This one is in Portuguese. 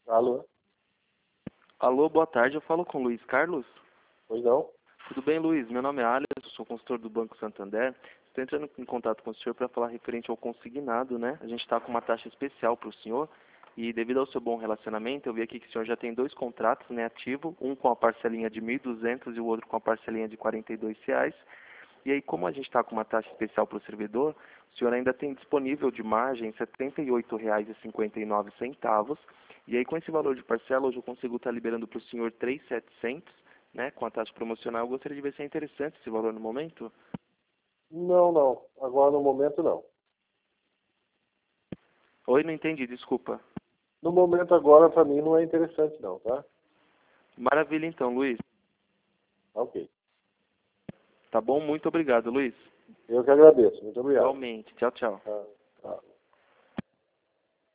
Alô? Alô, boa tarde. Eu falo com o Luiz Carlos. Pois não? Tudo bem, Luiz? Meu nome é Alisson, sou consultor do Banco Santander. Estou entrando em contato com o senhor para falar referente ao consignado, né? A gente está com uma taxa especial para o senhor e devido ao seu bom relacionamento, eu vi aqui que o senhor já tem dois contratos, né, ativo, um com a parcelinha de 1.200 e o outro com a parcelinha de R$ 42. E aí, como a gente está com uma taxa especial para o servidor, o senhor ainda tem disponível de margem R$ 78,59. E aí, com esse valor de parcela, hoje eu consigo estar liberando para o senhor 3.700, né, com a taxa promocional. Eu gostaria de ver se é interessante esse valor no momento. Não, não. Agora no momento não. Oi, não entendi, desculpa. No momento agora para mim não é interessante não, tá? Maravilha então, Luiz. Ok. Tá bom? Muito obrigado, Luiz. Eu que agradeço. Muito obrigado. Igualmente. Tchau, tchau. Tá, tá.